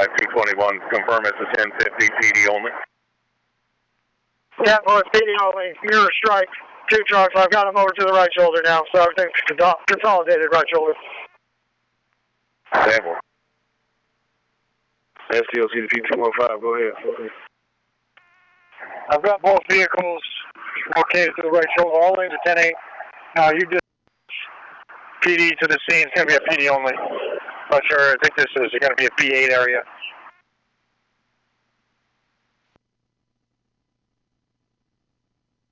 221, confirm it's a 1050 PD only. Yeah, well, it's PD only. Mirror strike. 2 trucks. I've got them over to the right shoulder now, so everything's consolidated right shoulder. Sample. STLCP 215, go ahead. I've got both vehicles located to the right shoulder, all lanes are 10-8. Now, you just PD to the scene. It's going to be a PD only. Not sure. I think this is going to be a B8 area.